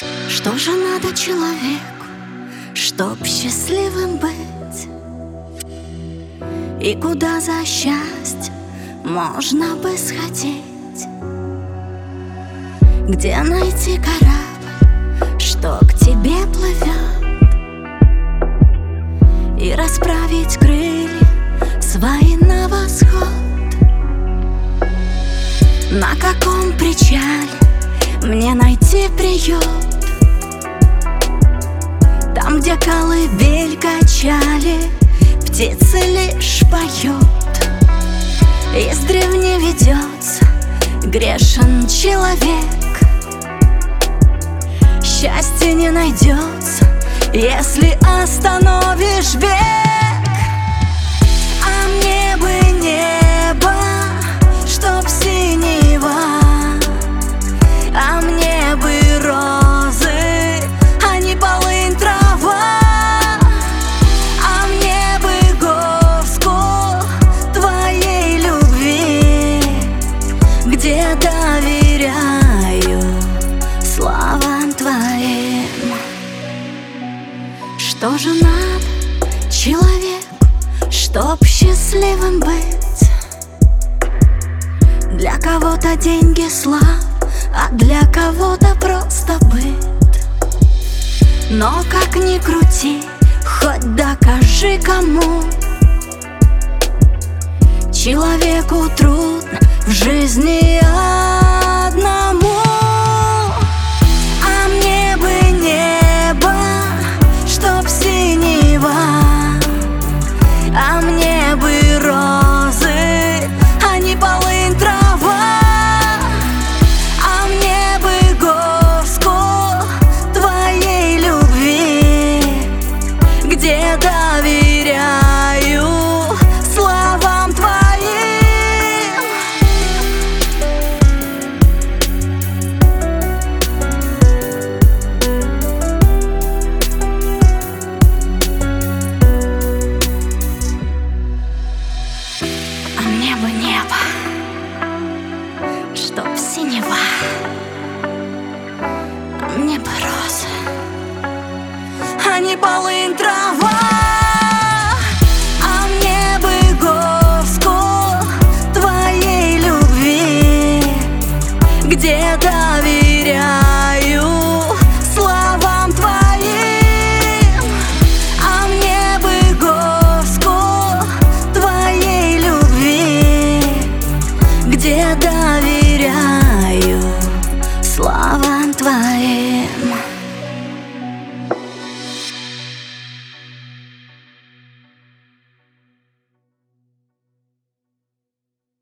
Что же надо человеку, чтоб счастливым быть? И куда за счастьем можно бы сходить? Где найти корабль, что к тебе плывет? И расправить крылья свои на восход? На каком причале мне найти приют? Там, где колыбель качали, птицы лишь поют. Издревле ведется грешен человек. Счастья не найдется, если остановишь бег. А мне бы небо, чтоб синего, а мне бы розы, а не полынь трава. А мне бы горстку твоей любви, где доверяю словам твоим. Что же надо человеку, чтоб счастливым быть? Для кого-то деньги, слава, а для кого-то просто быт. Но как ни крути, хоть докажи кому, человеку трудно в жизни одному. А мне бы небо, чтоб синего, а мне бы розы, а не полынь трава. А мне бы горстку твоей любви, где доверяю словам твоим. А мне бы небо, чтоб синего, а мне бы розы, а не полынь трава. А мне бы горстку твоей любви, где доверяю словам твоим. А мне бы горстку твоей любви, где доверяю словам твоим.